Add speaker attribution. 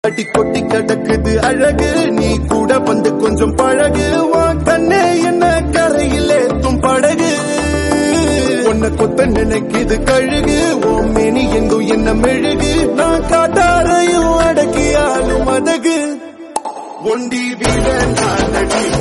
Speaker 1: அடி கொட்டி கிடக்குது அழகு நீ கூட வந்து கொஞ்சம் பழகு வா கண்ணே என்ன கரையிலே தும் படகு உன்னை கொத்த நினைக்குது கழுகு ஓம் மேனி எங்கும் என்ன மெழுகு நான் காட்டாரையும் அடக்கியாலும் அதகு ஒண்டி வீர நான்